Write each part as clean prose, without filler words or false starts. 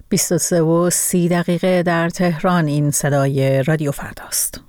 23:30 در تهران. این صدای رادیو فرداست.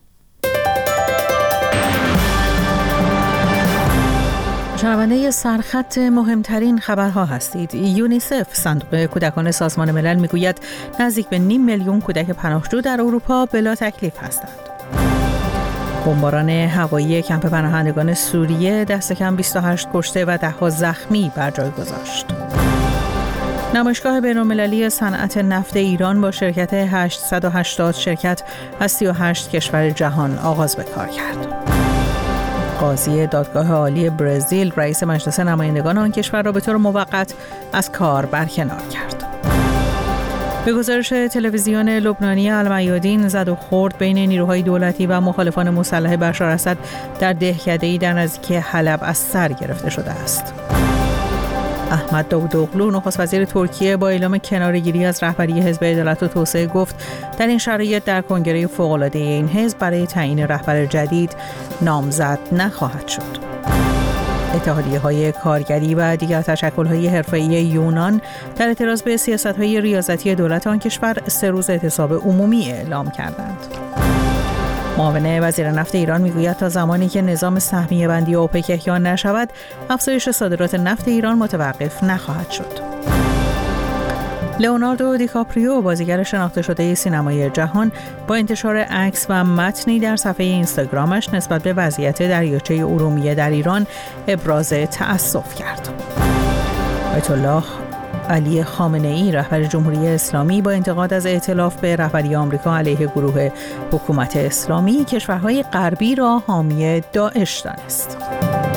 شنونده سرخط مهمترین خبرها هستید. یونیسف، صندوق کودکان سازمان ملل، میگوید نزدیک به 500,000 کودک پناهجو در اروپا بلا تکلیف هستند. بمباران هوایی کمپ پناهندگان سوریه دست کم 28 کشته و ده‌ها زخمی بر جای گذاشت. نمایشگاه بین‌المللی صنعت نفت ایران با شرکت 880 شرکت از 38 کشور جهان آغاز به کار کرد. قاضی دادگاه عالی برزیل رئیس مجلس نمایندگان آن کشور را به طور موقت از کار برکنار کرد. به گزارش تلویزیون لبنانی المیادین، زد و خورد بین نیروهای دولتی و مخالفان مسلح بشار اسد در دهکده‌ای در نزدیکی حلب از سر گرفته شده است. احمد داوودوغلو، نخست وزیر ترکیه، با اعلام کناره‌گیری از رهبری حزب عدالت و توسعه گفت در این شرایط در کنگره فوق‌العاده این حزب برای تعیین رهبر جدید نامزد نخواهد شد. اتحادیه‌های کارگری و دیگر تشکل‌های حرفه‌ای یونان در اعتراض به سیاست‌های ریاضتی دولت آن کشور 3 روز اعتصاب عمومی اعلام کردند. معاون وزیر نفت ایران میگوید تا زمانی که نظام سهمیه بندی اوپک احیا نشود، افزایش صادرات نفت ایران متوقف نخواهد شد. لئوناردو دیکاپریو، بازیگر شناخته شده سینمای جهان، با انتشار عکس و متنی در صفحه اینستاگرامش نسبت به وضعیت دریاچه ارومیه در ایران ابراز تأسف کرد. آیت الله علی خامنه‌ای، رهبر جمهوری اسلامی، با انتقاد از ائتلاف به رهبری آمریکا علیه گروه حکومت اسلامی، کشورهای غربی را حامی داعش دانست.